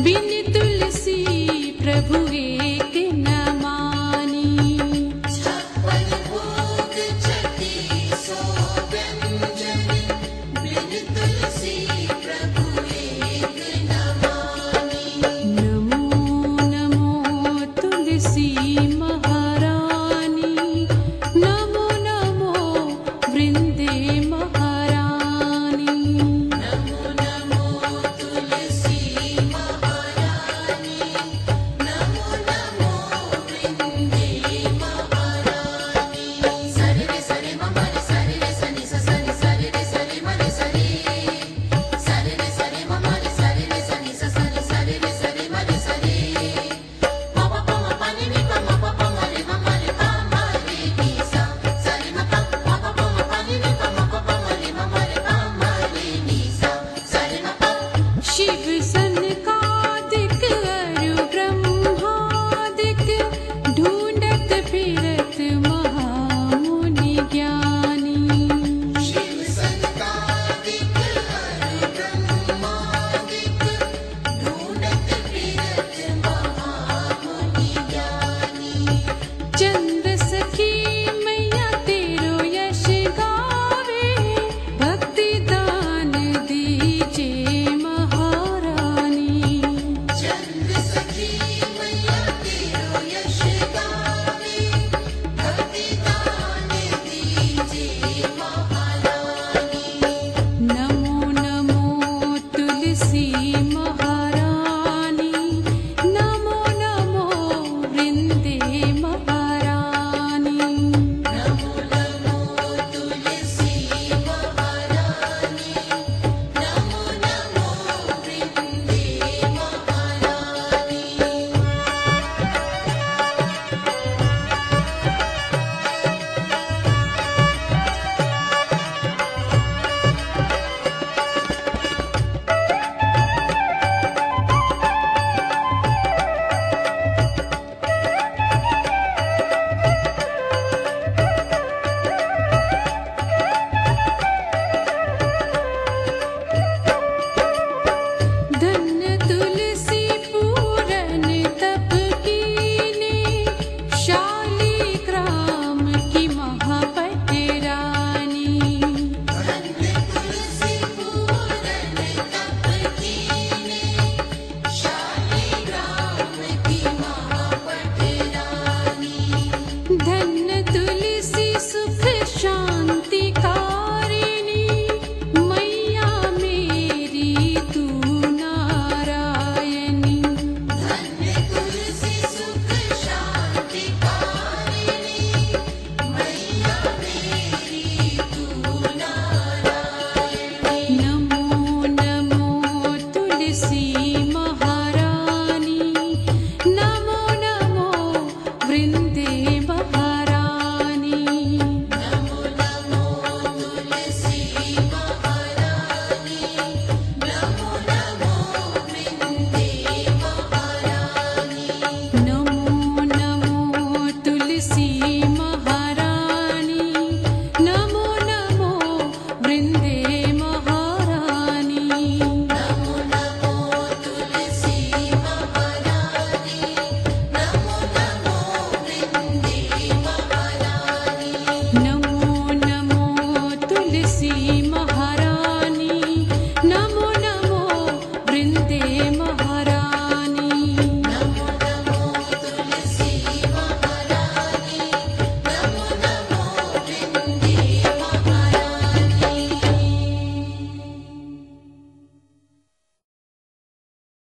बिन तुलसी प्रभु एक न मानी। छप्पन भोग छत्तीसों व्यंजन, बिन तुलसी प्रभु एक न मानी। नमो नमो तुलसी महारानी, नमो नमो वृंदे महारानी। नमो नमो तुलसी महारानी, नमो नमो वृंदे महारानी। सरे रे सरे मम रे सरे रे सनि स सनि सरे रे सरे म रे सरे। सरे रे सरे मम रे सरे रे सनि स सनि सरे रे सरे म रे सरे। म प प म प नि नि प म प प म रे म म रे प म रे नि सा। सरे म प म प प म प नि नि प म प प म रे म म रे प म रे नि सा। सरे म प। शिव सन